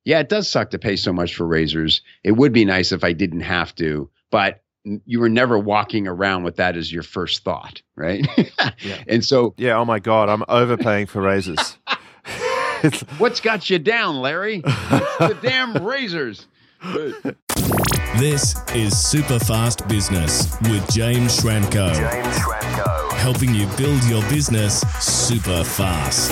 Yeah, it does suck to pay so much for razors. It would be nice if I didn't have to, but you were never walking around with that as your first thought, right? Yeah. And so, Yeah, oh my God, I'm overpaying for razors. what's got you down, Larry? It's the damn razors. This is Super Fast Business with James Schramko. Helping you build your business super fast.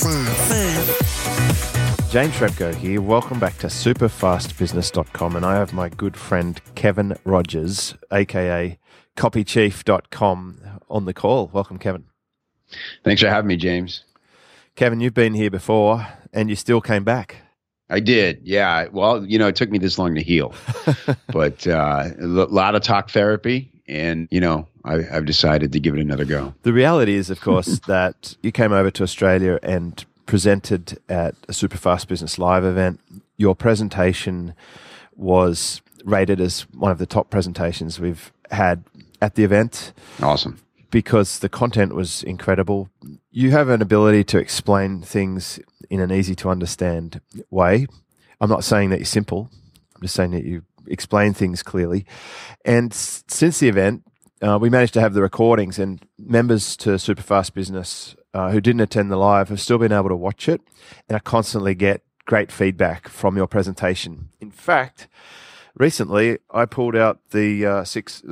James Schramko here. Welcome back to superfastbusiness.com, and I have my good friend Kevin Rogers, aka copychief.com, on the call. Welcome, Kevin. Thanks for having me, James. Kevin, you've been here before, and you still came back. I did, yeah. Well, it took me this long to heal, but a lot of talk therapy, and I've decided to give it another go. The reality is, of course, that you came over to Australia and presented at a Superfast Business Live event. Your presentation was rated as one of the top presentations we've had at the event. Awesome. Because the content was incredible. You have an ability to explain things in an easy to understand way. I'm not saying that you're simple. I'm just saying that you explain things clearly. And since the event, we managed to have the recordings, and members to Superfast Business who didn't attend the live have still been able to watch it, and I constantly get great feedback from your presentation. In fact, recently I pulled out the six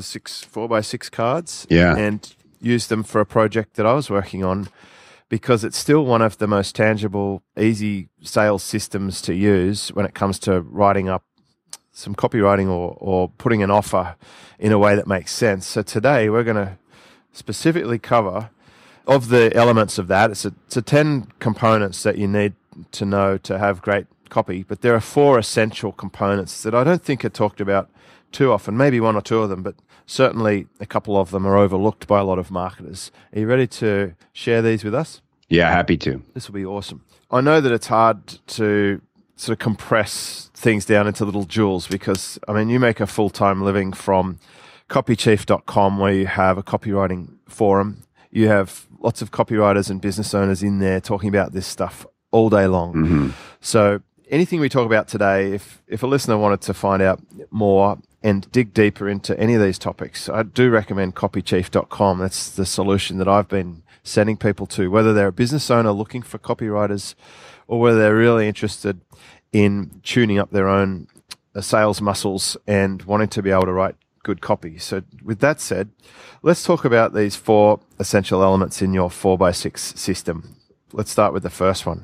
4x6 cards and used them for a project that I was working on, because it's still one of the most tangible, easy sales systems to use when it comes to writing up some copywriting or putting an offer in a way that makes sense. So today we're going to specifically cover of the elements of that. It's a 10 components that you need to know to have great copy, but there are 4 essential components that I don't think are talked about too often, maybe 1 or 2 of them, but certainly a couple of them are overlooked by a lot of marketers. Are you ready to share these with us? Yeah, happy to. This will be awesome. I know that it's hard to sort of compress things down into little jewels, because, you make a full-time living from copychief.com, where you have a copywriting forum. You have lots of copywriters and business owners in there talking about this stuff all day long. Mm-hmm. So anything we talk about today, if a listener wanted to find out more and dig deeper into any of these topics, I do recommend copychief.com. That's the solution that I've been sending people to, whether they're a business owner looking for copywriters or whether they're really interested in tuning up their own sales muscles and wanting to be able to write good copy. So with that said, let's talk about these 4 essential elements in your 4x6 system. Let's start with the first one.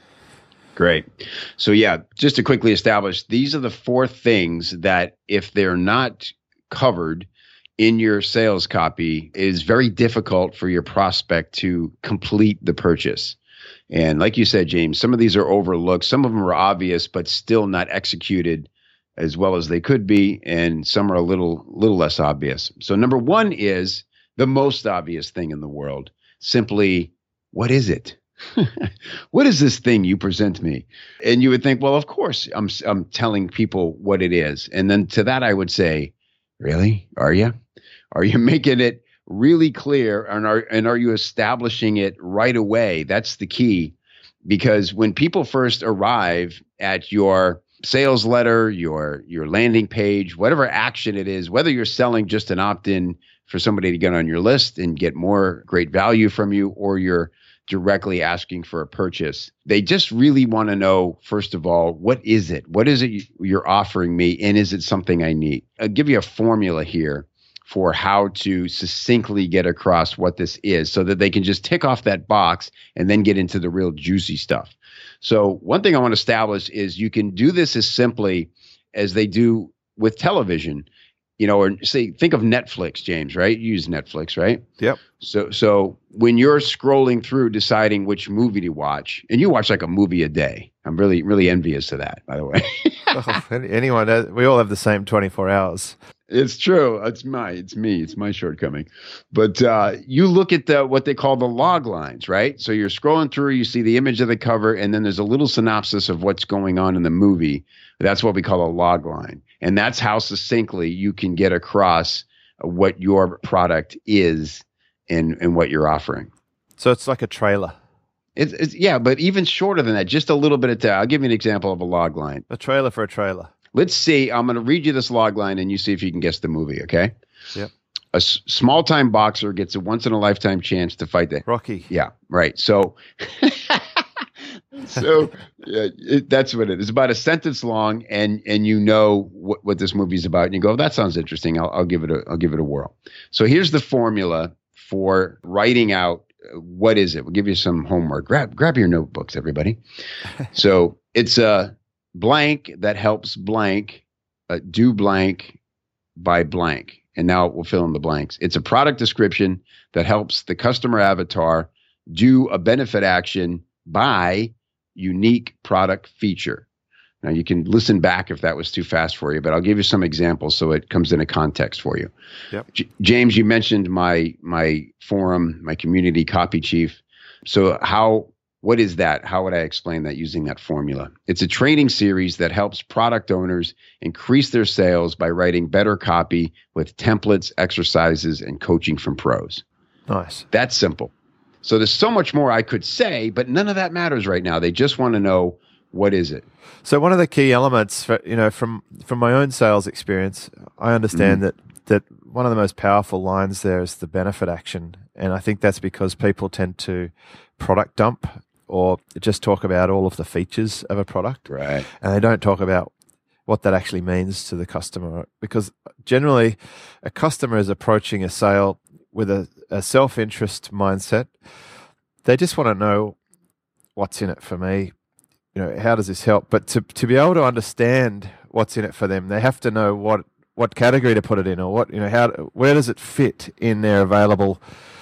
Great. So just to quickly establish, these are the 4 things that if they're not covered in your sales copy, it is very difficult for your prospect to complete the purchase. And like you said, James, some of these are overlooked. Some of them are obvious, but still not executed as well as they could be. And some are a little less obvious. So number 1 is the most obvious thing in the world. Simply, what is it? What is this thing you present me? And you would think, well, of course, I'm telling people what it is. And then to that, I would say, really? Are you? Are you making it really clear? And are you establishing it right away? That's the key. Because when people first arrive at your sales letter, your landing page, whatever action it is, whether you're selling just an opt-in for somebody to get on your list and get more great value from you, or you're directly asking for a purchase, they just really want to know, first of all, what is it? What is it you're offering me? And is it something I need? I'll give you a formula here for how to succinctly get across what this is, so that they can just tick off that box and then get into the real juicy stuff. So one thing I want to establish is you can do this as simply as they do with television. Or say, think of Netflix, James, right? You use Netflix, right? Yep. So when you're scrolling through deciding which movie to watch, and you watch like a movie a day, I'm really, really envious of that, by the way. Anyone, we all have the same 24 hours. It's true. It's me. It's my shortcoming. But you look at what they call the log lines, right? So you're scrolling through, you see the image of the cover, and then there's a little synopsis of what's going on in the movie. That's what we call a log line. And that's how succinctly you can get across what your product is and what you're offering. So it's like a trailer. It's yeah, but even shorter than that, just a little bit of text. I'll give you an example of a log line. A trailer for a trailer. Let's see. I'm going to read you this log line, and you see if you can guess the movie. Okay. Yep. A small-time boxer gets a once-in-a-lifetime chance to fight the Rocky. Yeah, right. So, that's what it is. It's about a sentence long, and you know what this movie's about, and you go, "That sounds interesting. I'll give it a whirl." So here's the formula for writing out what is it. We'll give you some homework. Grab your notebooks, everybody. So it's a blank that helps blank do blank by blank. And now we'll fill in the blanks. It's a product description that helps the customer avatar do a benefit action by unique product feature. Now, you can listen back if that was too fast for you, but I'll give you some examples so it comes into context for you. Yep. James, you mentioned my forum, my community copy chief. So what is that? How would I explain that using that formula? It's a training series that helps product owners increase their sales by writing better copy with templates, exercises, and coaching from pros. Nice. That's simple. So there's so much more I could say, but none of that matters right now. They just want to know, what is it? So one of the key elements, from my own sales experience, I understand that one of the most powerful lines there is the benefit action. And I think that's because people tend to product dump or just talk about all of the features of a product. Right. And they don't talk about what that actually means to the customer. Because generally, a customer is approaching a sale with a self-interest mindset. They just want to know what's in it for me. How does this help? But to be able to understand what's in it for them, they have to know what category to put it in, or where does it fit in their available,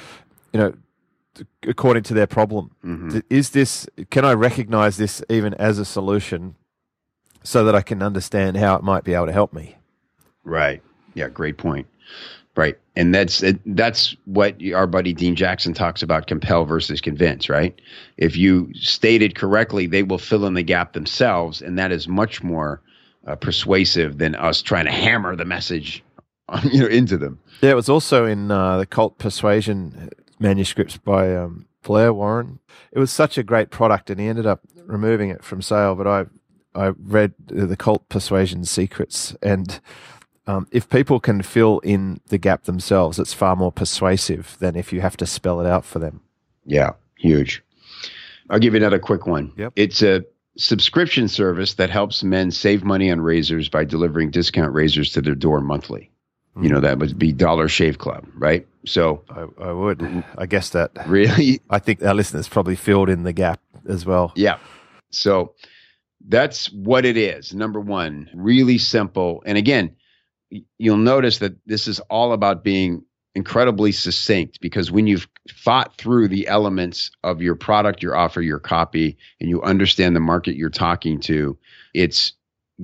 according to their problem. Mm-hmm. Can I recognize this even as a solution so that I can understand how it might be able to help me? Right. Yeah. Great point. Right. And that's what our buddy Dean Jackson talks about, compel versus convince, right? If you state it correctly, they will fill in the gap themselves. And that is much more persuasive than us trying to hammer the message into them. Yeah, it was also in the Cult Persuasion manuscripts by Blair Warren. It was such a great product, and he ended up removing it from sale. But I read the Cult Persuasion Secrets, and if people can fill in the gap themselves, it's far more persuasive than if you have to spell it out for them. Yeah, huge. I'll give you another quick one. Yep. It's a subscription service that helps men save money on razors by delivering discount razors to their door monthly. That would be Dollar Shave Club, right? So I would. I guess that. Really? I think our listeners probably filled in the gap as well. Yeah. So that's what it is. Number one, really simple. And again, you'll notice that this is all about being incredibly succinct, because when you've thought through the elements of your product, your offer, your copy, and you understand the market you're talking to, it's,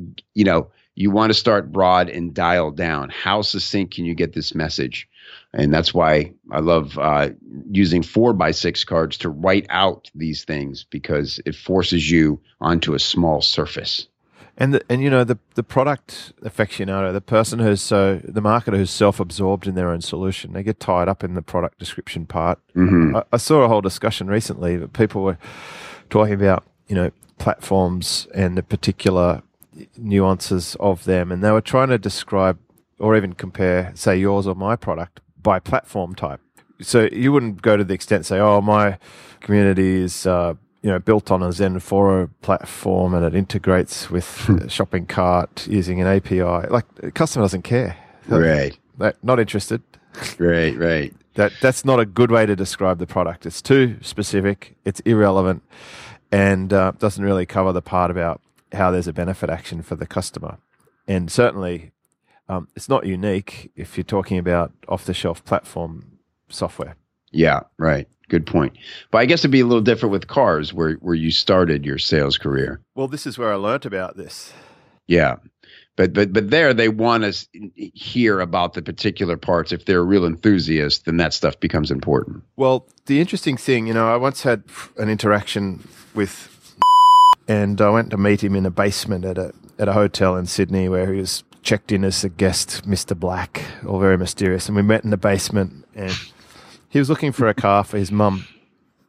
you want to start broad and dial down. How succinct can you get this message? And that's why I love using 4x6 cards to write out these things, because it forces you onto a small surface. And the product aficionado, the person the marketer who's self-absorbed in their own solution, they get tied up in the product description part. Mm-hmm. I saw a whole discussion recently that people were talking about, platforms and the particular nuances of them, and they were trying to describe or even compare, say, yours or my product by platform type. So you wouldn't go to the extent say, oh, my community is built on a Zenforo platform and it integrates with a shopping cart using an API. Like, the customer doesn't care. Right. They're not interested. Right. That's not a good way to describe the product. It's too specific. It's irrelevant, and doesn't really cover the part about how there's a benefit action for the customer. And certainly, it's not unique if you're talking about off-the-shelf platform software. Yeah, right. Good point. But I guess it'd be a little different with cars, where you started your sales career. Well, this is where I learned about this. Yeah. But there they want to hear about the particular parts. If they're a real enthusiast, then that stuff becomes important. Well, the interesting thing, I once had an interaction with, and I went to meet him in a basement at a hotel in Sydney, where he was checked in as a guest, Mr. Black, all very mysterious. And we met in the basement, and he was looking for a car for his mum.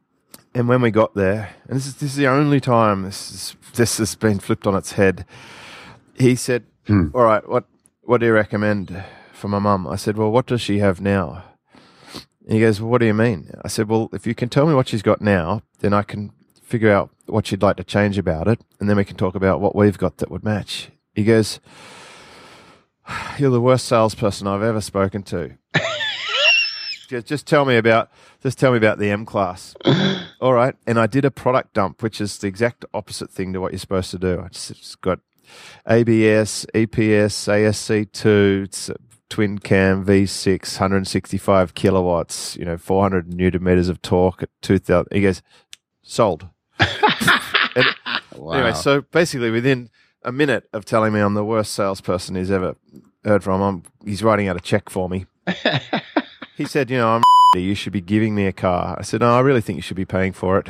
And when we got there, and this is the only time this has been flipped on its head, he said, all right, what do you recommend for my mum? I said, well, what does she have now? And he goes, well, what do you mean? I said, well, if you can tell me what she's got now, then I can figure out what she'd like to change about it, and then we can talk about what we've got that would match. He goes, you're the worst salesperson I've ever spoken to. Just tell me about the M class. All right. And I did a product dump, which is the exact opposite thing to what you're supposed to do. I just got ABS, EPS, ASC2, it's a twin cam V6, 165 kilowatts, 400 newton meters of torque at 2000. He goes, sold. Wow. Anyway, so basically within a minute of telling me I'm the worst salesperson he's ever heard from, he's writing out a check for me. He said, I'm you should be giving me a car. I said, no, I really think you should be paying for it.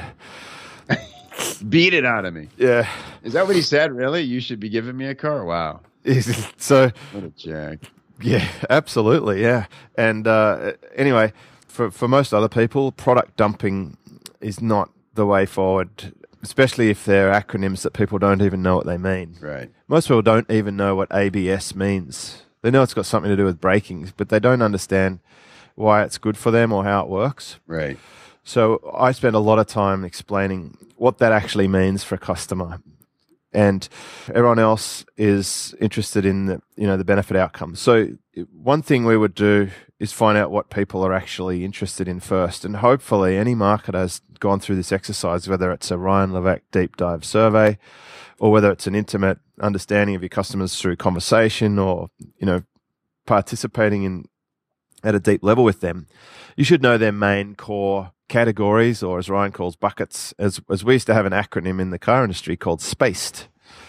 Beat it out of me. Yeah. Is that what he said, really? You should be giving me a car? Wow. So, what a jack. Yeah, absolutely, yeah. And anyway, for most other people, product dumping is not the way forward, especially if they're acronyms that people don't even know what they mean. Right. Most people don't even know what ABS means. They know it's got something to do with braking, but they don't understand why it's good for them or how it works. Right. So I spend a lot of time explaining what that actually means for a customer. And everyone else is interested in the benefit outcome. So one thing we would do is find out what people are actually interested in first. And hopefully any marketer has gone through this exercise, whether it's a Ryan Levesque deep dive survey or whether it's an intimate understanding of your customers through conversation or, participating at a deep level with them. You should know their main core categories, or as Ryan calls buckets, as we used to have an acronym in the car industry called SPACED.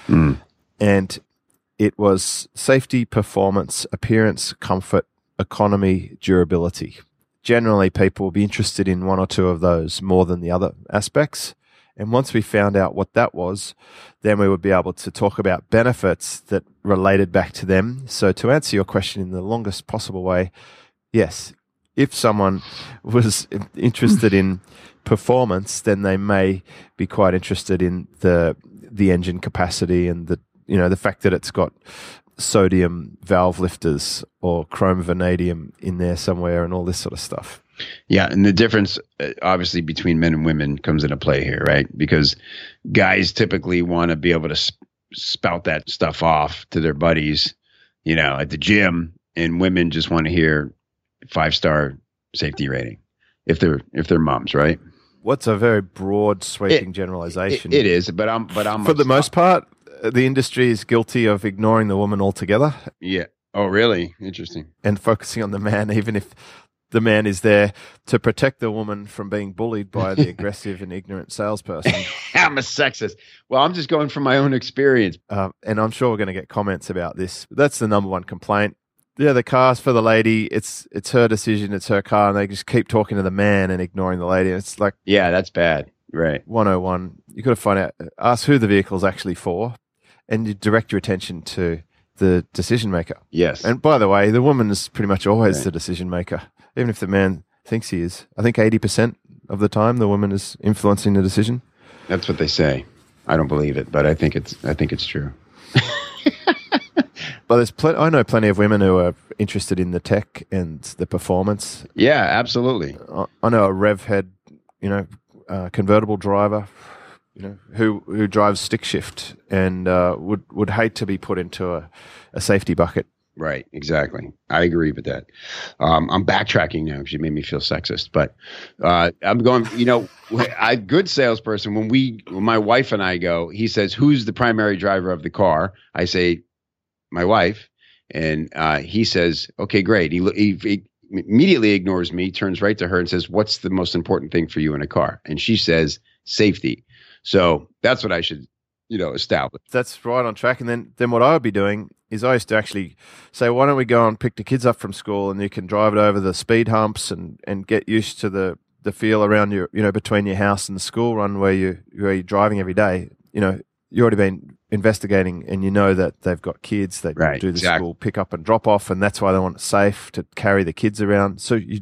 And it was safety, performance, appearance, comfort, economy, durability. Generally, people will be interested in one or two of those more than the other aspects. And once we found out what that was, then we would be able to talk about benefits that related back to them. So to answer your question in the longest possible way, yes, if someone was interested in performance, then they may be quite interested in the engine capacity and the fact that it's got sodium valve lifters or chrome vanadium in there somewhere and all this sort of stuff. Yeah, and the difference obviously between men and women comes into play here, right? Because guys typically want to be able to spout that stuff off to their buddies, at the gym, and women just want to hear 5-star safety rating if they're moms, right? What's a very broad, sweeping generalization. It is, but I'm for the most part, the industry is guilty of ignoring the woman altogether. Yeah. Oh, really? Interesting. And focusing on the man, even if the man is there to protect the woman from being bullied by the aggressive and ignorant salesperson. I'm a sexist. Well, I'm just going from my own experience. And I'm sure we're going to get comments about this. But that's the number one complaint. Yeah, the car's for the lady. It's her decision. It's her car. And they just keep talking to the man and ignoring the lady. It's like, yeah, that's bad. Right. 101. You got to find out, ask who the vehicle's actually for, and you direct your attention to the decision maker. Yes. And by the way, the woman is pretty much always the decision maker, even if the man thinks he is. I think 80% of the time the woman is influencing the decision. That's what they say. I don't believe it, but I think it's true. But I know plenty of women who are interested in the tech and the performance. Yeah, absolutely. I know a rev head, convertible driver, who drives stick shift and would hate to be put into a safety bucket. Right, exactly. I agree with that. I'm backtracking now because you made me feel sexist, but I'm going. A good salesperson. When my wife and I go, he says, "Who's the primary driver of the car?" I say, "My wife," and he says, "Okay, great." He immediately ignores me, turns right to her, and says, "What's the most important thing for you in a car?" And she says, "Safety." So that's what I should, establish. That's right on track. And then what I would be doing is I used to actually say, why don't we go and pick the kids up from school and you can drive it over the speed humps and get used to the feel around your, between your house and the school run where you're driving every day. You've already been investigating and that they've got kids, they do the school pick up and drop off, and that's why they want it safe to carry the kids around. So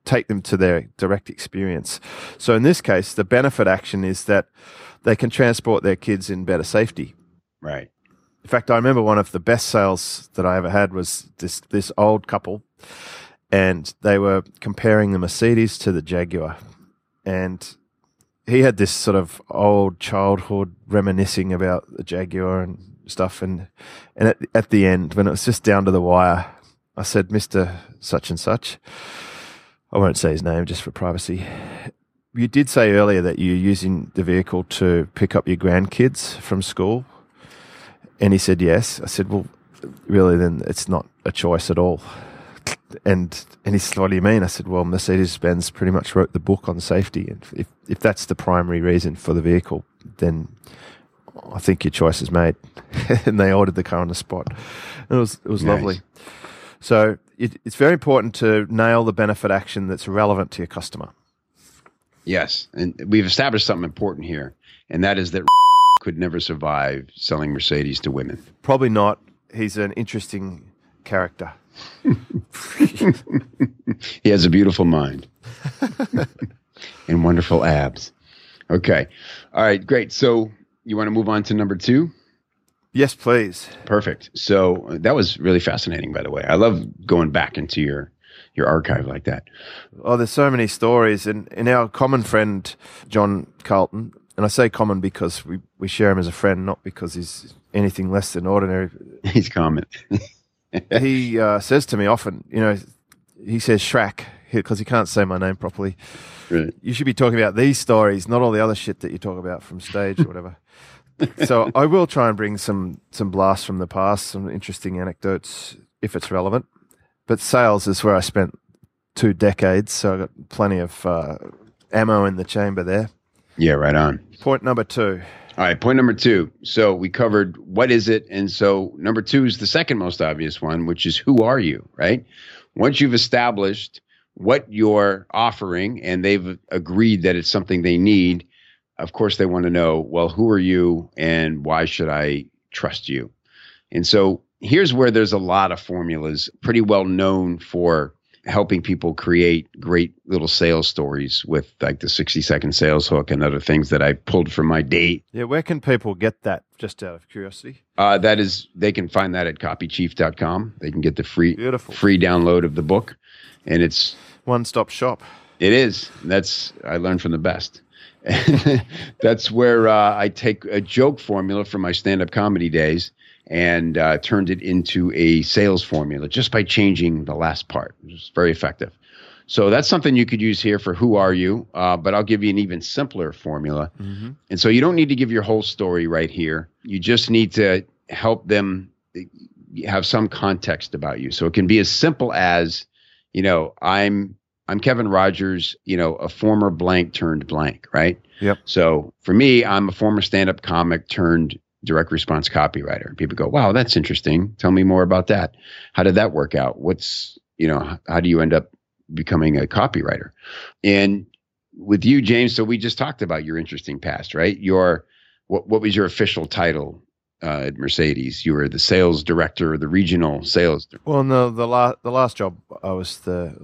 take them to their direct experience. So in this case, the benefit action is that they can transport their kids in better safety. Right. In fact, I remember one of the best sales that I ever had was this old couple, and they were comparing the Mercedes to the Jaguar. And he had this sort of old childhood reminiscing about the Jaguar and stuff. And at the end, when it was just down to the wire, I said, Mr. Such and Such, I won't say his name just for privacy. You did say earlier that you're using the vehicle to pick up your grandkids from school. And he said, yes. I said, well, really, then it's not a choice at all. And he said, what do you mean? I said, well, Mercedes-Benz pretty much wrote the book on safety. And if that's the primary reason for the vehicle, then I think your choice is made. And they ordered the car on the spot. And it was nice. Lovely. So it's very important to nail the benefit action that's relevant to your customer. Yes. And we've established something important here, and that is that could never survive selling Mercedes to women. Probably not. He's an interesting character. He has a beautiful mind and wonderful abs. Okay. All right, great. So you want to move on to number 2? Yes, please. Perfect. So that was really fascinating, by the way. I love going back into your archive like that. Oh, there's so many stories. And our common friend, John Carlton, and I say common because we share him as a friend, not because he's anything less than ordinary. He's common. He says to me often, he says Shrak because he can't say my name properly. Right. You should be talking about these stories, not all the other shit that you talk about from stage or whatever. So I will try and bring some blasts from the past, some interesting anecdotes if it's relevant. But sales is where I spent 2 decades, so I got plenty of ammo in the chamber there. Yeah, right on. Point number 2. All right, point number 2. So we covered what is it, and so number 2 is the second most obvious one, which is who are you, right? Once you've established what you're offering and they've agreed that it's something they need, of course they want to know, well, who are you and why should I trust you? And so here's where there's a lot of formulas pretty well known for helping people create great little sales stories with like the 60-second sales hook and other things that I pulled from my date. Yeah, where can people get that, just out of curiosity? That is, they can find that at copychief.com. They can get the free download of the book. And it's one-stop shop. It is. I learned from the best. That's where I take a joke formula from my stand-up comedy days and turned it into a sales formula just by changing the last part. It was very effective. So that's something you could use here for who are you, but I'll give you an even simpler formula. Mm-hmm. And so you don't need to give your whole story right here. You just need to help them have some context about you. So it can be as simple as, I'm Kevin Rogers, a former blank turned blank, right? Yep. So for me, I'm a former stand-up comic turned direct response copywriter. People go, wow, that's interesting. Tell me more about that. How did that work out? How do you end up becoming a copywriter? And with you, James, so we just talked about your interesting past, right? What was your official title at Mercedes? You were the sales director, the regional sales director. Well, no, the last job the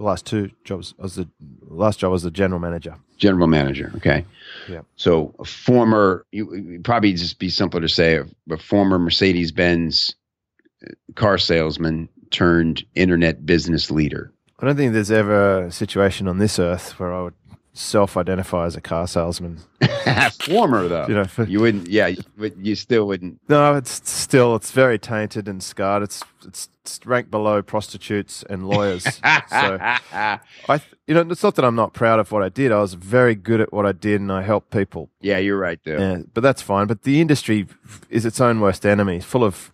last job was the general manager. General manager, okay. Yeah. So you probably just be simpler to say a former Mercedes-Benz car salesman turned internet business leader. I don't think there's ever a situation on this earth where I would self-identify as a car salesman. Former though, you wouldn't. Yeah, but you still wouldn't. No, it's very tainted and scarred. It's ranked below prostitutes and lawyers. So it's not that I'm not proud of what I did. I was very good at what I did, and I helped people. Yeah, you're right there. Yeah, but that's fine. But the industry is its own worst enemy, full of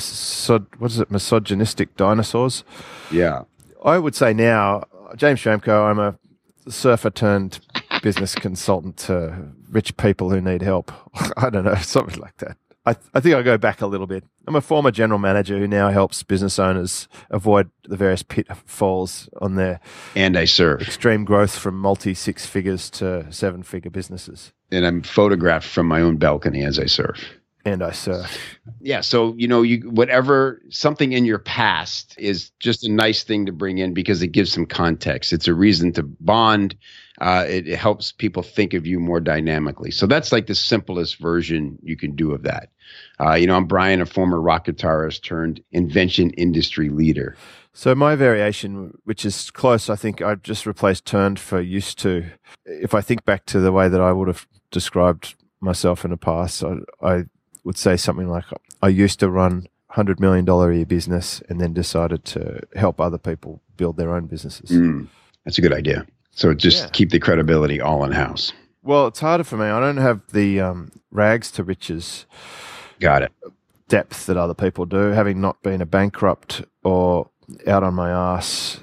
misogynistic dinosaurs. Yeah, I would say now, James Schramko, I'm a surfer turned business consultant to rich people who need help. I don't know, something like that. I think I'll go back a little bit. I'm a former general manager who now helps business owners avoid the various pitfalls on their and I surf extreme growth from multi-6 figures to 7-figure businesses. And I'm photographed from my own balcony as I surf. And I surf. Yeah. So, something in your past is just a nice thing to bring in because it gives some context. It's a reason to bond. It helps people think of you more dynamically. So that's like the simplest version you can do of that. I'm Brian, a former rock guitarist turned invention industry leader. So my variation, which is close, I think I've just replaced turned for used to. If I think back to the way that I would have described myself in the past, I would say something like, I used to run $100 million a year business and then decided to help other people build their own businesses. That's a good idea. So just keep the credibility all in-house. Well, it's harder for me. I don't have the rags to riches Got it. depth that other people do, having not been a bankrupt or out on my ass,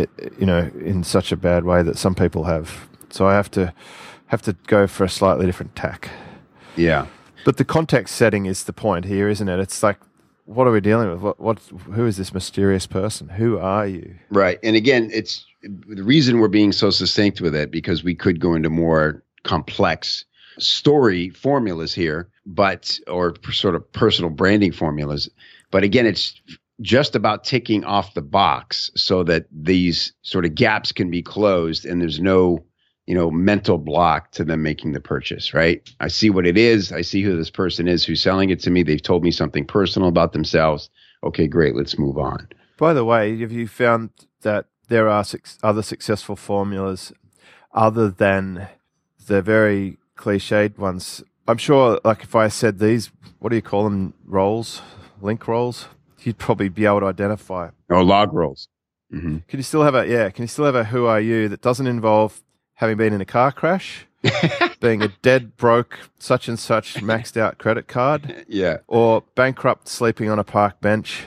in such a bad way that some people have. So I have to go for a slightly different tack. Yeah. But the context setting is the point here, isn't it? It's like, what are we dealing with? Who is this mysterious person? Who are you? Right. And again, it's the reason we're being so succinct with it, because we could go into more complex story formulas here, or sort of personal branding formulas. But again, it's just about ticking off the box so that these sort of gaps can be closed and there's no mental block to them making the purchase, right? I see what it is. I see who this person is who's selling it to me. They've told me something personal about themselves. Okay, great. Let's move on. By the way, have you found that there are other successful formulas other than the very cliched ones? I'm sure, like if I said these, what do you call them? Link rolls? You'd probably be able to identify. Oh, log rolls. Mm-hmm. Can you still have a who are you that doesn't involve having been in a car crash, being a dead broke such and such maxed out credit card, or bankrupt sleeping on a park bench?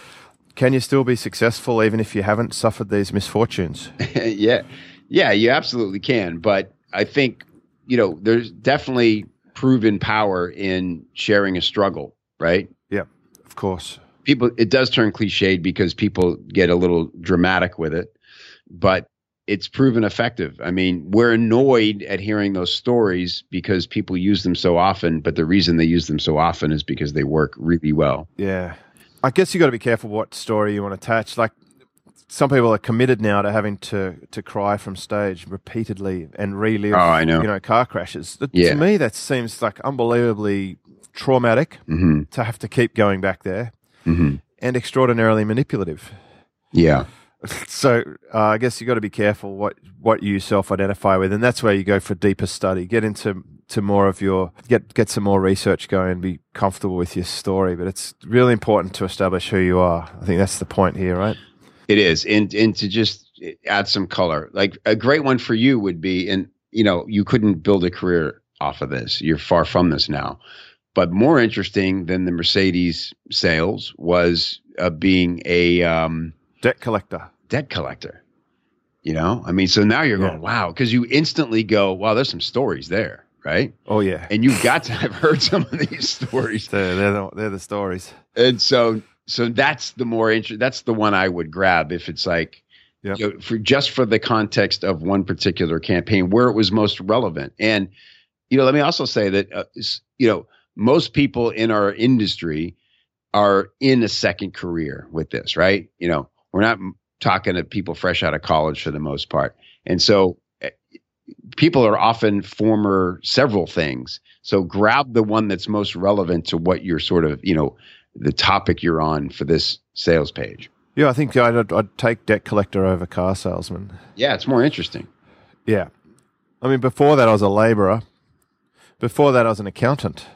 Can you still be successful even if you haven't suffered these misfortunes? Yeah, you absolutely can. But I think, there's definitely proven power in sharing a struggle, right? Yeah, of course. It does turn cliched because people get a little dramatic with it, but it's proven effective. I mean, we're annoyed at hearing those stories because people use them so often, but the reason they use them so often is because they work really well. Yeah. I guess you got to be careful what story you want to attach. Like, some people are committed now to having to cry from stage repeatedly and relive, car crashes. To me, that seems like unbelievably traumatic to have to keep going back there and extraordinarily manipulative. Yeah. So I guess you got to be careful what you self-identify with, and that's where you go for deeper study. Get into more of get some more research going, be comfortable with your story. But it's really important to establish who you are. I think that's the point here, right? It is, and to just add some color. Like a great one for you would be, and you couldn't build a career off of this. You're far from this now. But more interesting than the Mercedes sales was being a debt collector. I mean, so now you're going, wow, because you instantly go, wow, there's some stories there, right? Oh yeah, and you've got to have heard some of these stories. They're the stories, and so that's the more that's the one I would grab if it's like, for the context of one particular campaign where it was most relevant. And let me also say that most people in our industry are in a second career with this, right? We're not talking to people fresh out of college for the most part. And so people are often former several things. So grab the one that's most relevant to what you're sort of, the topic you're on for this sales page. Yeah, I think I'd take debt collector over car salesman. Yeah, it's more interesting. Yeah. I mean, before that, I was a laborer. Before that, I was an accountant.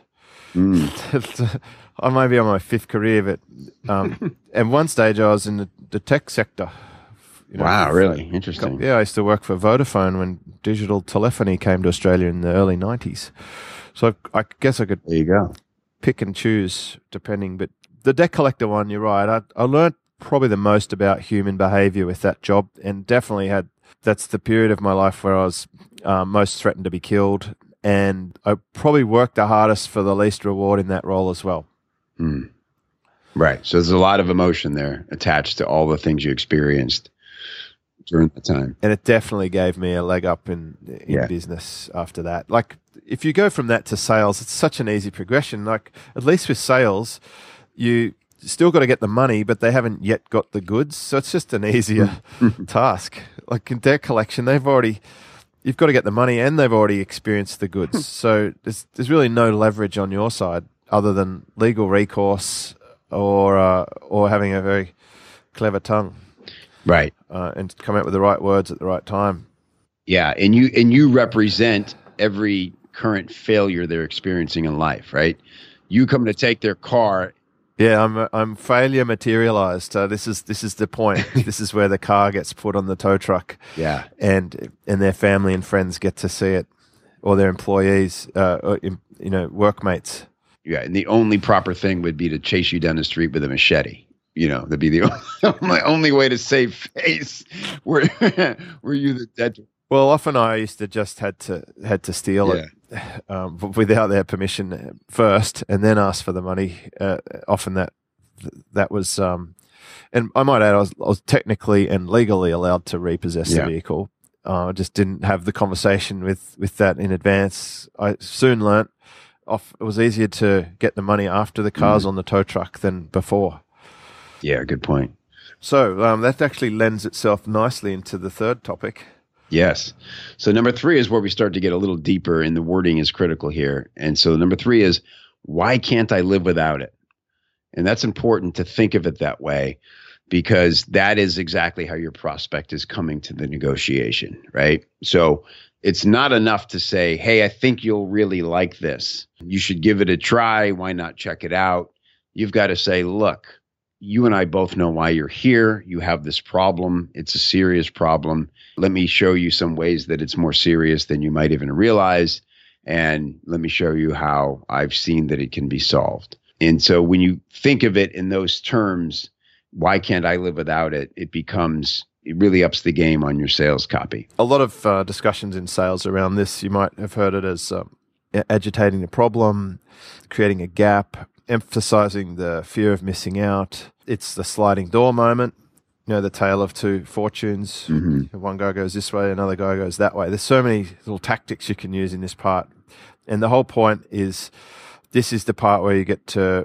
I might be on my fifth career, but at one stage I was in the tech sector. Wow, really interesting. Yeah, I used to work for Vodafone when digital telephony came to Australia in the early 90s. So I guess I could pick and choose depending. But the debt collector one, you're right. I learned probably the most about human behavior with that job, and definitely that's the period of my life where I was most threatened to be killed. And I probably worked the hardest for the least reward in that role as well. Right. So there's a lot of emotion there attached to all the things you experienced during the time. And it definitely gave me a leg up in business after that. Like if you go from that to sales, it's such an easy progression. Like, at least with sales, you still got to get the money, but they haven't yet got the goods. So it's just an easier task. Like in debt collection, you've got to get the money and they've already experienced the goods. So there's really no leverage on your side other than legal recourse or having a very clever tongue. Right. And come out with the right words at the right time. Yeah. And you represent every current failure they're experiencing in life, right? You come to take their car. Yeah, I'm failure materialized. This is the point. This is where the car gets put on the tow truck. Yeah, and their family and friends get to see it, or their employees, workmates. Yeah, and the only proper thing would be to chase you down the street with a machete. That'd be the only way to save face. Were you the dead? Well, often I used to just had to steal it. Without their permission first, and then ask for the money. Often that was, and I might add, I was technically and legally allowed to repossess the vehicle. I just didn't have the conversation with that in advance. I soon learnt it was easier to get the money after the car's on the tow truck than before. Yeah, good point. So that actually lends itself nicely into the third topic. Yes. So number 3 is where we start to get a little deeper, and the wording is critical here. And so number 3 is, why can't I live without it? And that's important to think of it that way, because that is exactly how your prospect is coming to the negotiation, right? So it's not enough to say, hey, I think you'll really like this. You should give it a try. Why not check it out? You've got to say, look, you and I both know why you're here. You have this problem. It's a serious problem. Let me show you some ways that it's more serious than you might even realize. And let me show you how I've seen that it can be solved. And so when you think of it in those terms, why can't I live without it? It really ups the game on your sales copy. A lot of discussions in sales around this. You might have heard it as agitating the problem, creating a gap, emphasizing the fear of missing out. It's the sliding door moment, the tale of two fortunes. Mm-hmm. One guy goes this way, another guy goes that way. There's so many little tactics you can use in this part. And the whole point is, this is the part where you get to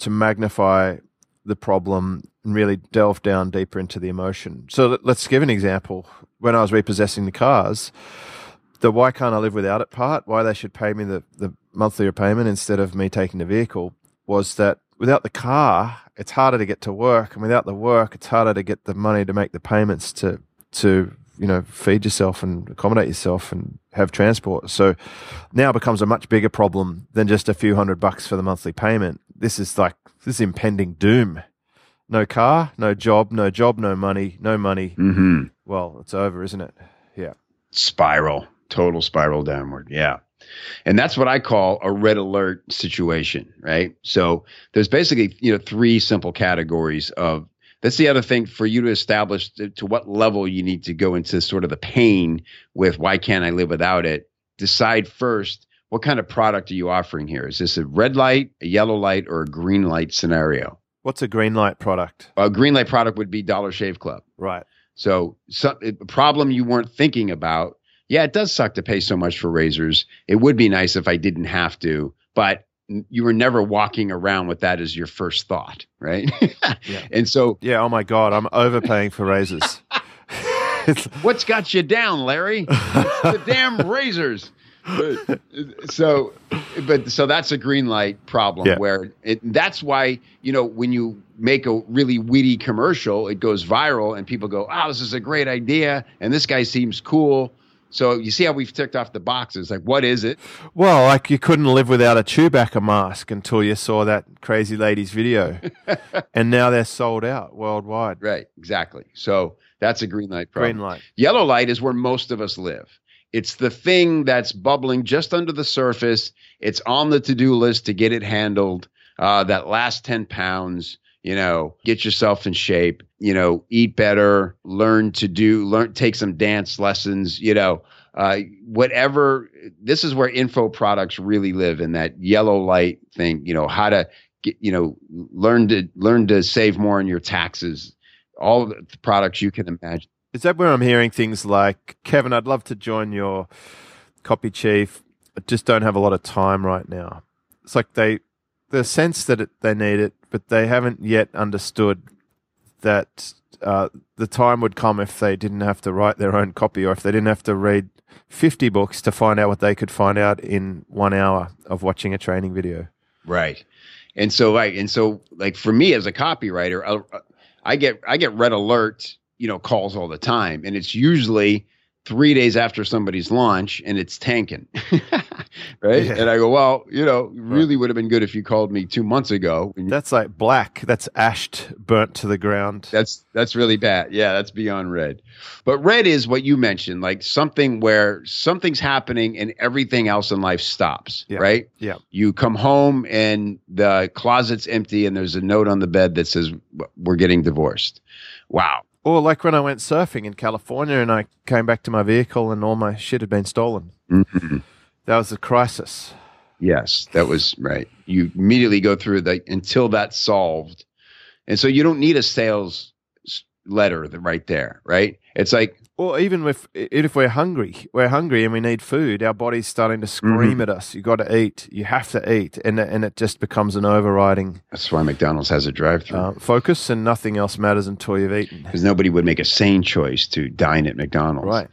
magnify the problem and really delve down deeper into the emotion. So let's give an example. When I was repossessing the cars, the why can't I live without it part, why they should pay me the monthly repayment instead of me taking the vehicle, was that without the car, it's harder to get to work. And without the work, it's harder to get the money to make the payments to feed yourself and accommodate yourself and have transport. So now it becomes a much bigger problem than just a few $100 for the monthly payment. This is impending doom. No car, no job, no money, no money. Mm-hmm. Well, it's over, isn't it? Yeah. Total spiral downward. Yeah. And that's what I call a red alert situation, right? So there's basically, 3 simple categories of, that's the other thing for you to establish to what level you need to go into sort of the pain with why can't I live without it. Decide first, what kind of product are you offering here? Is this a red light, a yellow light, or a green light scenario? What's a green light product? A green light product would be Dollar Shave Club. Right. So a problem you weren't thinking about. Yeah, it does suck to pay so much for razors. It would be nice if I didn't have to, but you were never walking around with that as your first thought, right? Yeah. And so, yeah, oh my God, I'm overpaying for razors. What's got you down, Larry? The damn razors. So that's a green light problem, where that's why, when you make a really witty commercial, it goes viral and people go, oh, this is a great idea. And this guy seems cool. So you see how we've ticked off the boxes. Like, what is it? Well, like you couldn't live without a Chewbacca mask until you saw that crazy lady's video. And now they're sold out worldwide. Right, exactly. So that's a green light problem. Green light. Yellow light is where most of us live. It's the thing that's bubbling just under the surface. It's on the to-do list to get it handled. That last 10 pounds. Get yourself in shape, eat better, take some dance lessons, whatever. This is where info products really live, in that yellow light thing, how to get, learn to save more on your taxes, all the products you can imagine. Is that where I'm hearing things like, Kevin, I'd love to join your copy chief. just don't have a lot of time right now. It's like the sense that they need it, but they haven't yet understood that the time would come if they didn't have to write their own copy, or if they didn't have to read 50 books to find out what they could find out in 1 hour of watching a training video. Right. And so like for me as a copywriter, I get red alert, calls all the time, and it's usually 3 days after somebody's launch and it's tanking. Right. Yeah. And I go, well, really would have been good if you called me 2 months ago. That's like black. That's ashed, burnt to the ground. That's really bad. Yeah. That's beyond red. But red is what you mentioned, like something where something's happening and everything else in life stops. Yeah. Right. Yeah. You come home and the closet's empty and there's a note on the bed that says, we're getting divorced. Wow. Or like when I went surfing in California and I came back to my vehicle and all my shit had been stolen. Mm-hmm. That was a crisis. Yes, that was right. You immediately go through until that's solved. And so you don't need a sales letter right there, right? It's like, or even if we're hungry and we need food, our body's starting to scream at us. You got to eat. You have to eat, and it just becomes an overriding. That's why McDonald's has a drive-thru. Focus, and nothing else matters until you've eaten. Because nobody would make a sane choice to dine at McDonald's, right?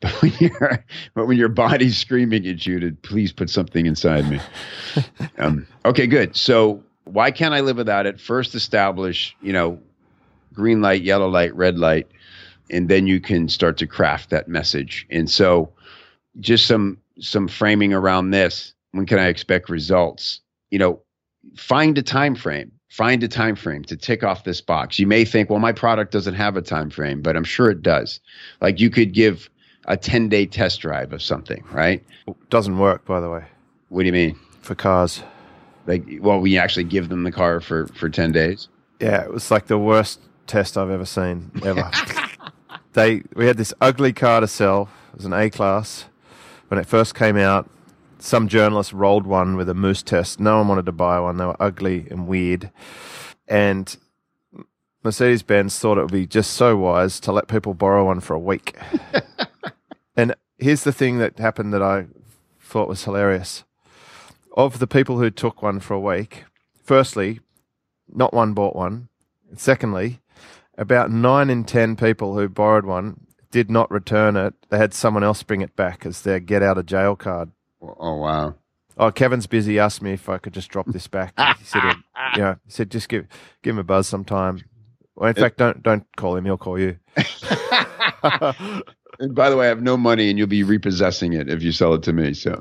But when your body's screaming at you to please put something inside me. Okay, good. So why can't I live without it? First, establish, green light, yellow light, red light. And then you can start to craft that message. And so just some framing around this. When can I expect results? Find a time frame. Find a time frame to tick off this box. You may think, well, my product doesn't have a time frame, but I'm sure it does. Like you could give a 10-day test drive of something, right? Doesn't work, by the way. What do you mean? For cars. We actually give them the car for 10 days? Yeah, it was like the worst test I've ever seen, ever. We had this ugly car to sell. It was an A-Class. When it first came out, some journalist rolled one with a moose test. No one wanted to buy one. They were ugly and weird. And Mercedes-Benz thought it would be just so wise to let people borrow one for a week. And here's the thing that happened that I thought was hilarious. Of the people who took one for a week, firstly, not one bought one. And secondly, about 9 in 10 people who borrowed one did not return it. They had someone else bring it back as their get-out-of-jail card. Oh, wow. Oh, Kevin's busy. Asked me if I could just drop this back. He said, just give him a buzz sometime. Well, in fact, don't call him. He'll call you. And by the way, I have no money, and you'll be repossessing it if you sell it to me. So,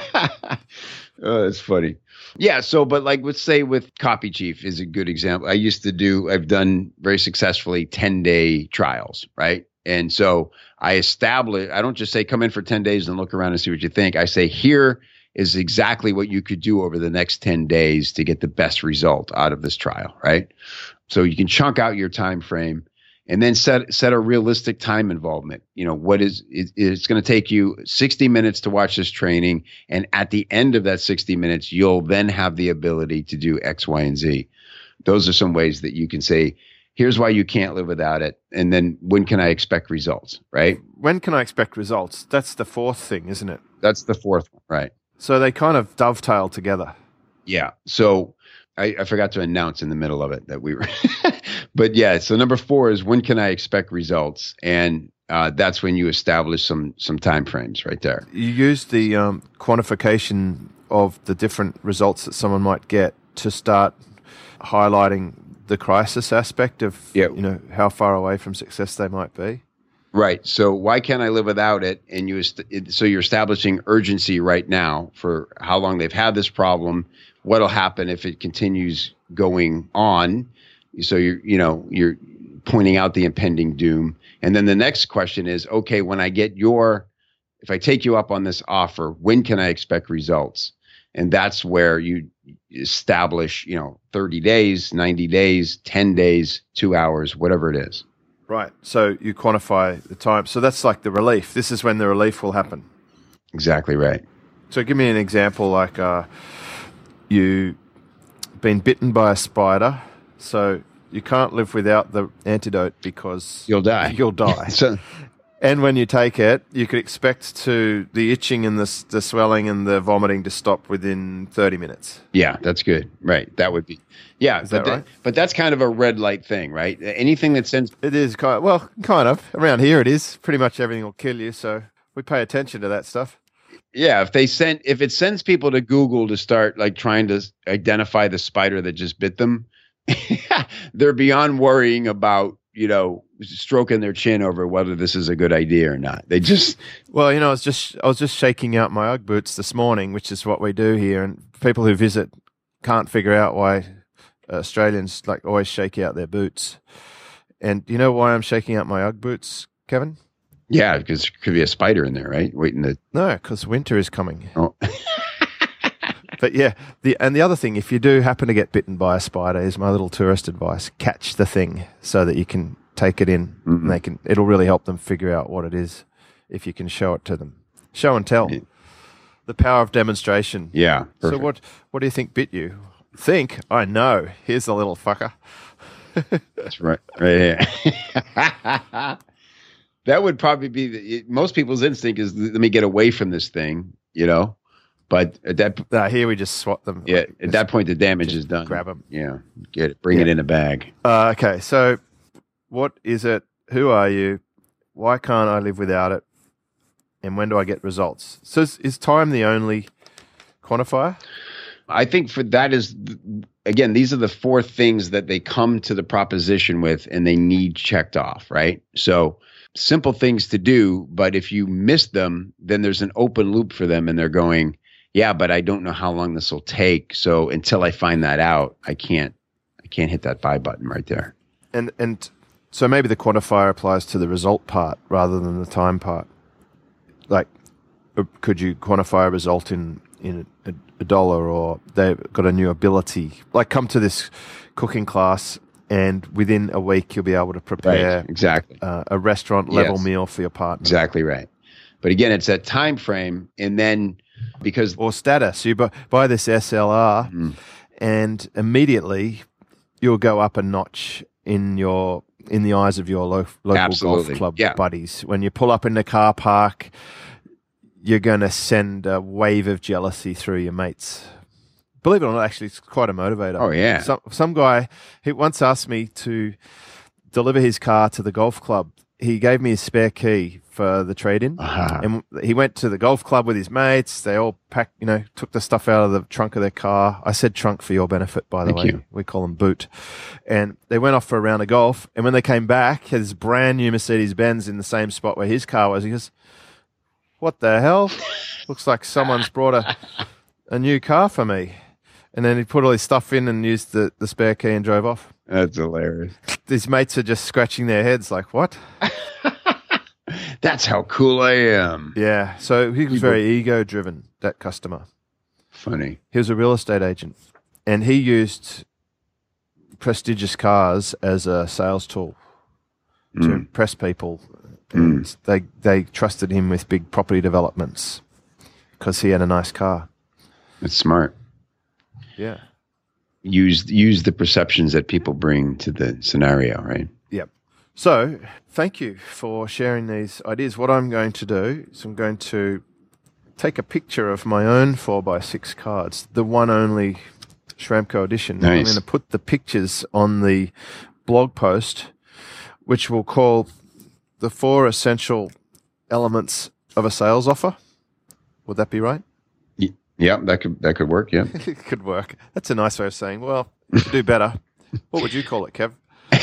that's funny. Yeah. So, but like, let's say with Copy Chief is a good example. I've done very successfully 10-day trials, right? And so I don't just say, come in for 10 days and look around and see what you think. I say, here is exactly what you could do over the next 10 days to get the best result out of this trial, right? So you can chunk out your time frame and then set a realistic time involvement. It's going to take you 60 minutes to watch this training. And at the end of that 60 minutes, you'll then have the ability to do X, Y, and Z. Those are some ways that you can say, here's why you can't live without it. And then when can I expect results, right? When can I expect results? That's the fourth thing, isn't it? That's the fourth one, right? So they kind of dovetail together. Yeah. So I forgot to announce in the middle of it that we were, but yeah. So number 4 is when can I expect results? And that's when you establish some time frames right there. You use the quantification of the different results that someone might get to start highlighting the crisis aspect of how far away from success they might be. Right. So why can't I live without it? And so you're establishing urgency right now for how long they've had this problem. What'll happen if it continues going on? So you're pointing out the impending doom. And then the next question is, okay, if I take you up on this offer, when can I expect results? And that's where you establish, 30 days, 90 days, 10 days, 2 hours, whatever it is. Right. So you quantify the time. So that's like the relief. This is when the relief will happen. Exactly right. So give me an example, like you've been bitten by a spider, so you can't live without the antidote because you'll die. You'll die. And when you take it, you could expect the itching and the swelling and the vomiting to stop within 30 minutes. Yeah, that's good. Right. That would be. Yeah. Is that right? But that's kind of a red light thing, right? Anything that sends. It is kind of. Around here it is. Pretty much everything will kill you. So we pay attention to that stuff. Yeah. If it sends people to Google to start like trying to identify the spider that just bit them, they're beyond worrying about, stroking their chin over whether this is a good idea or not. They just. Well, I was just shaking out my Ugg boots this morning, which is what we do here, and people who visit can't figure out why Australians like always shake out their boots. And you know why I'm shaking out my Ugg boots, Kevin? Yeah, because there could be a spider in there, right? No, because winter is coming. Oh. But yeah, the other thing, if you do happen to get bitten by a spider, is my little tourist advice: catch the thing so that you can take it in, and it'll really help them figure out what it is if you can show it to them. Show and tell. Yeah. The power of demonstration. Yeah. Perfect. So what do you think bit you? Think? I know. Here's the little fucker. That's right. Right here. That would probably be most people's instinct is let me get away from this thing, But at that here we just swat them. Yeah, at that point the damage is done. Grab them. Yeah, get it. Bring it in a bag. Okay, so what is it? Who are you? Why can't I live without it? And when do I get results? So is time the only quantifier? I think for that is, again, these are the 4 things that they come to the proposition with and they need checked off, right? So simple things to do, but if you miss them, then there's an open loop for them and they're going, yeah, but I don't know how long this will take. So until I find that out, I can't hit that buy button right there. And so maybe the quantifier applies to the result part rather than the time part. Like, could you quantify a result in a dollar, or they've got a new ability? Like, come to this cooking class, and within a week you'll be able to prepare exactly a restaurant level meal for your partner. Exactly right. But again, it's that time frame, and then or status. You buy this SLR, and immediately you'll go up a notch in the eyes of your local golf club buddies. When you pull up in the car park, you're going to send a wave of jealousy through your mates. Believe it or not, actually, it's quite a motivator. Oh, yeah. Some guy, he once asked me to deliver his car to the golf club. He gave me a spare key for the trade-in. And he went to the golf club with his mates. They all packed, took the stuff out of the trunk of their car. I said trunk for your benefit, by the way. You. We call them boot. And they went off for a round of golf. And when they came back, his brand new Mercedes-Benz in the same spot where his car was. He goes, what the hell? Looks like someone's brought a new car for me. And then he put all his stuff in and used the spare key and drove off. That's hilarious. These mates are just scratching their heads like, what? That's how cool I am. Yeah. So he was very ego-driven, that customer. Funny. He was a real estate agent, and he used prestigious cars as a sales tool to impress people. And they trusted him with big property developments because he had a nice car. That's smart. Yeah. Use the perceptions that people bring to the scenario, right? Yep. So thank you for sharing these ideas. What I'm going to do is I'm going to take a picture of my own 4x6 cards, the one only Schramko edition. Nice. I'm going to put the pictures on the blog post, which we'll call the 4 essential elements of a sales offer. Would that be right? Yeah, that could work. Yeah, it could work. That's a nice way of saying, well, you could do better. What would you call it, Kev?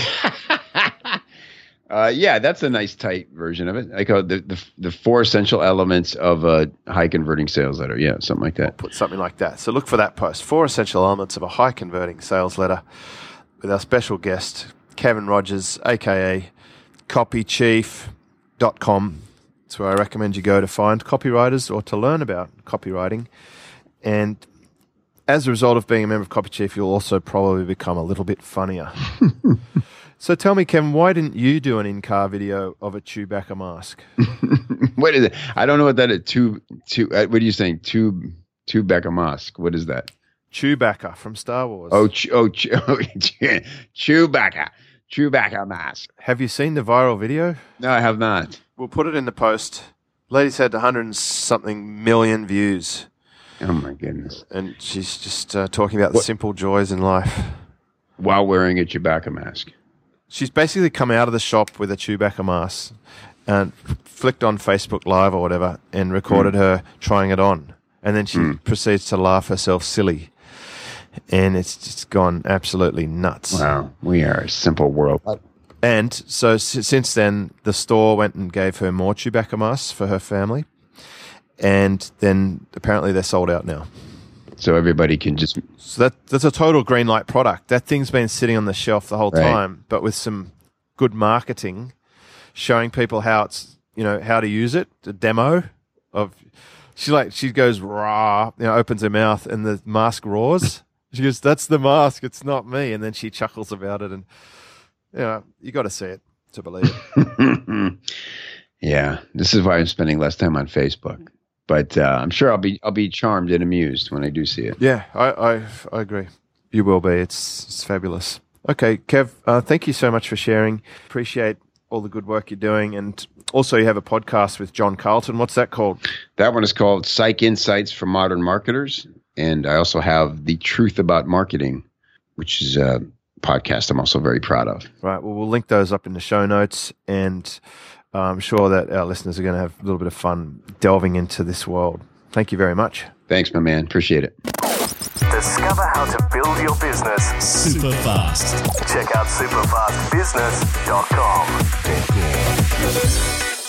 Yeah, that's a nice tight version of it. I call it the 4 essential elements of a high converting sales letter. Yeah, something like that. I'll put something like that. So look for that post. 4 essential elements of a high converting sales letter with our special guest, Kevin Rogers, aka copychief.com. That's where I recommend you go to find copywriters or to learn about copywriting. And as a result of being a member of Copy Chief, you'll also probably become a little bit funnier. So tell me, Kevin, why didn't you do an in-car video of a Chewbacca mask? What is it? I don't know what that is. What are you saying? Chewbacca mask. What is that? Chewbacca from Star Wars. Chewbacca. Chewbacca mask. Have you seen the viral video? No, I have not. We'll put it in the post. Lady's had 100 and something million views. Oh, my goodness. And she's just talking about the simple joys in life. While wearing a Chewbacca mask. She's basically come out of the shop with a Chewbacca mask and flicked on Facebook Live or whatever and recorded her trying it on. And then she proceeds to laugh herself silly. And it's just gone absolutely nuts. Wow. We are a simple world. And so since then, the store went and gave her more Chewbacca masks for her family. And then apparently they're sold out now. So everybody can just... So that's a total green light product. That thing's been sitting on the shelf the whole time, but with some good marketing, showing people how it's, how to use it, a demo of... She goes, rah, opens her mouth and the mask roars. She goes, that's the mask, it's not me. And then she chuckles about it. And, you got to see it to believe it. Yeah, this is why I'm spending less time on Facebook. But I'm sure I'll be charmed and amused when I do see it. Yeah, I agree. You will be. It's fabulous. Okay, Kev, thank you so much for sharing. Appreciate all the good work you're doing. And also you have a podcast with John Carlton. What's that called? That one is called Psych Insights for Modern Marketers. And I also have The Truth About Marketing, which is a podcast I'm also very proud of. Right. Well, we'll link those up in the show notes. And I'm sure that our listeners are going to have a little bit of fun delving into this world. Thank you very much. Thanks, my man. Appreciate it. Discover how to build your business super fast. Check out superfastbusiness.com.